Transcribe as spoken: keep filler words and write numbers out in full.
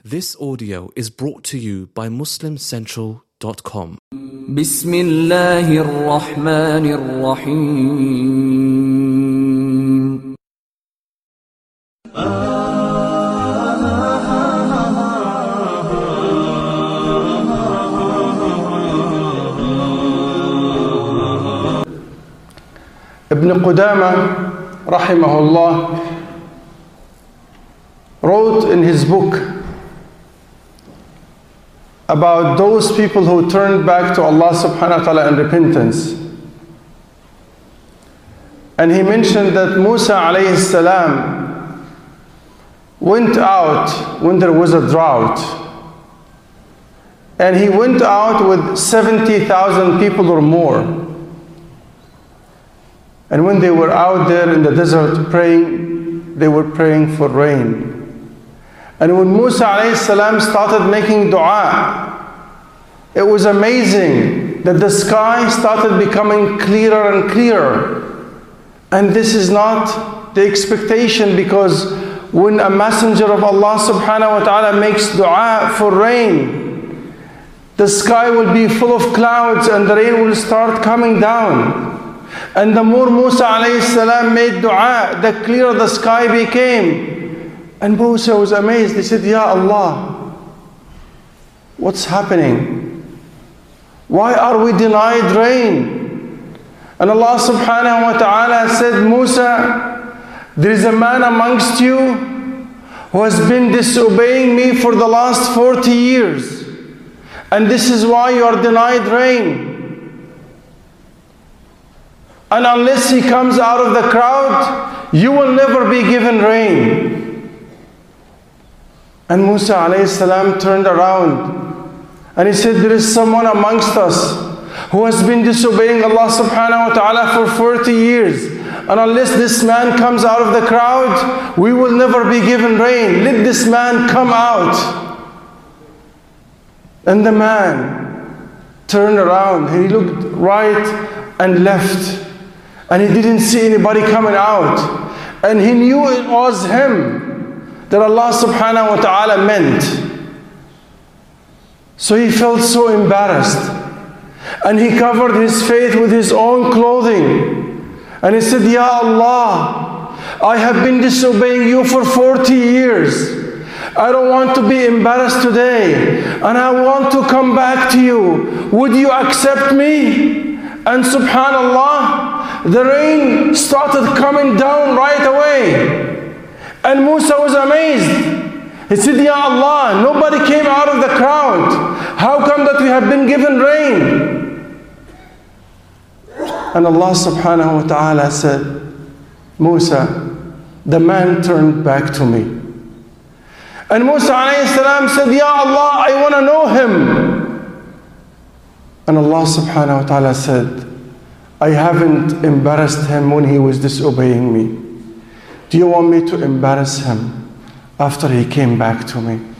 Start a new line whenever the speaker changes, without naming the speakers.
This audio is brought to you by Muslim Central dot com.
بسم الله الرحمن الرحيم.
Ibn Qudama rahimahullah wrote in his book about those people who turned back to Allah subhanahu wa ta'ala in repentance. And he mentioned that Musa alayhi salam went out when there was a drought. And he went out with seventy thousand people or more. And when they were out there in the desert praying, they were praying for rain. And when Musa alayhi salam started making dua, it was amazing that the sky started becoming clearer and clearer. And this is not the expectation, because when a messenger of Allah subhanahu wa ta'ala makes dua for rain, the sky will be full of clouds and the rain will start coming down. And the more Musa alayhi salam made dua, the clearer the sky became. And Musa was amazed. He said, Ya Allah, what's happening? Why are we denied rain? And Allah subhanahu wa ta'ala said, Musa, there is a man amongst you who has been disobeying me for the last forty years. And this is why you are denied rain. And unless he comes out of the crowd, you will never be given rain. And Musa alayhi salam turned around and he said, there is someone amongst us who has been disobeying Allah subhanahu wa ta'ala for forty years. And unless this man comes out of the crowd, we will never be given rain. Let this man come out. And the man turned around and he looked right and left. And he didn't see anybody coming out. And he knew it was him that Allah subhanahu wa ta'ala meant. So he felt so embarrassed. And he covered his face with his own clothing. And he said, Ya Allah, I have been disobeying you for forty years. I don't want to be embarrassed today. And I want to come back to you. Would you accept me? And subhanallah, the rain started coming down right away. And Musa was amazed. He said, Ya Allah, nobody came out of the crowd. How come that we have been given rain? And Allah subhanahu wa ta'ala said, Musa, the man turned back to me. And Musa alayhi salam said, Ya Allah, I want to know him. And Allah subhanahu wa ta'ala said, I haven't embarrassed him when he was disobeying me. Do you want me to embarrass him after he came back to me?